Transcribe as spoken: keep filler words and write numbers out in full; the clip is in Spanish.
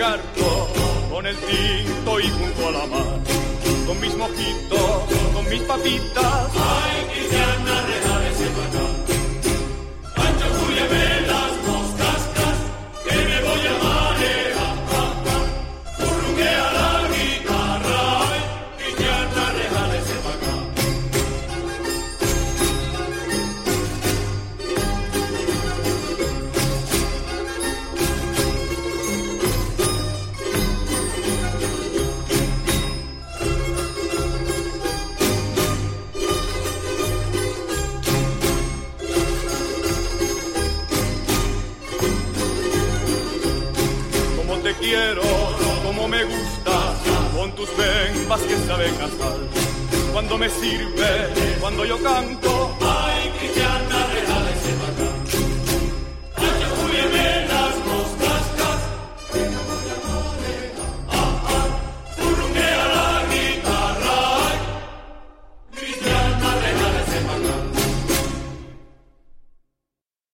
Garto, con el tinto y junto a la mar, con mis mojitos, con mis papitas. Ay, Cristiana, regálese para acá. Pancho, júliame las moscascas, que me voy a manejar. Burruquea la guitarra. Ay, Cristiana, regálese para acá. Te quiero, como me gusta, con tus bembas que saben a sal. Cuando me sirve, cuando yo canto, ay, Cristiana,